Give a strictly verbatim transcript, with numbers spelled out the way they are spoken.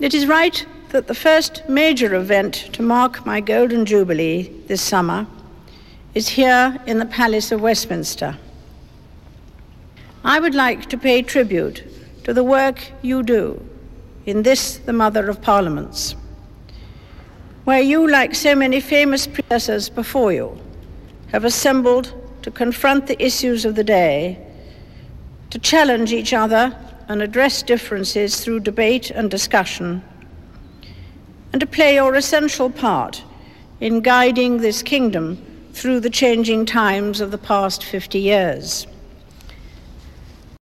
It is right that the first major event to mark my Golden Jubilee this summer is here in the Palace of Westminster. I would like to pay tribute to the work you do in this, the Mother of Parliaments, where you, like so many famous predecessors before you, have assembled to confront the issues of the day, to challenge each other and address differences through debate and discussion, and to play your essential part in guiding this kingdom through the changing times of the past fifty years.